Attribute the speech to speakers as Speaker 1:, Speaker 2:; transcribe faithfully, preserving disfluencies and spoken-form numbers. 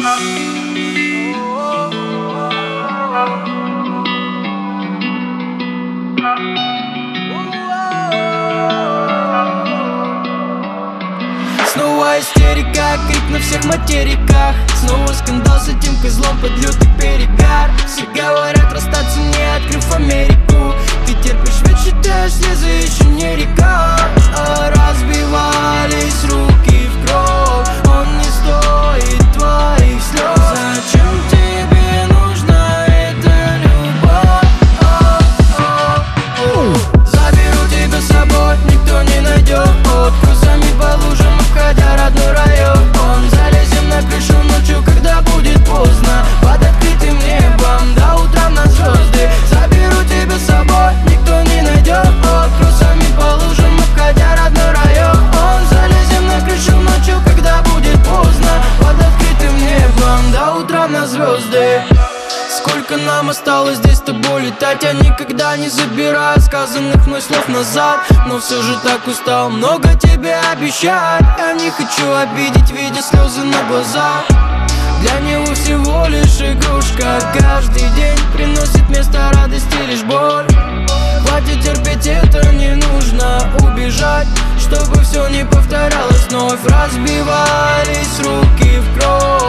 Speaker 1: Снова истерика, крик на всех материках. Снова скандал с этим козлом под лютый перегар. Все говорят расстаться, не открыв Америку. Ты терпишь, ведь считаешь, слезы еще не река. А разбивались руки в кровь, он не стоит твоих слез. Зачем тебе нужна эта любовь? Заберу тебя с собой, никто не найдет. Крузами по лужам, обходя родной район. Залезем на крышу ночью, когда будет поздно, под открытым небом до утра на звезды. Заберу тебя с собой, никто не найдет. Крузами по лужам, обходя родной район. Залезем на крышу ночью, когда будет поздно, под открытым небом до утра на звезды. Сколько нам осталось здесь с тобой летать? Я никогда не забираю сказанных мной слов назад, но все же так устал много тебе обещать. Я не хочу обидеть, видя слезы на глазах. Для него всего лишь игрушка, каждый день приносит вместо радости лишь боль. Хватит терпеть, это не нужно убежать, чтобы все не повторялось вновь. Разбивались руки в кровь,